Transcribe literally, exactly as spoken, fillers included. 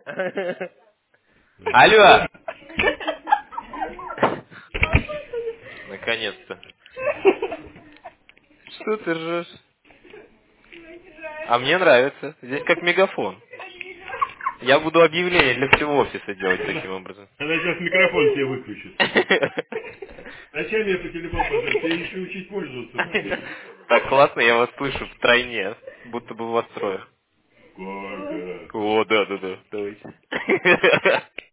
Алло! Наконец-то. Что ты ржешь? А мне нравится. Здесь как мегафон. Я буду объявление для всего офиса делать таким образом. Она сейчас микрофон тебе выключит. Зачем мне по телефону позвонить? Тебе еще учить пользоваться. Так классно, я вас слышу втройне. Будто бы у вас трое. Как, да. О, да, да, да. Давайте.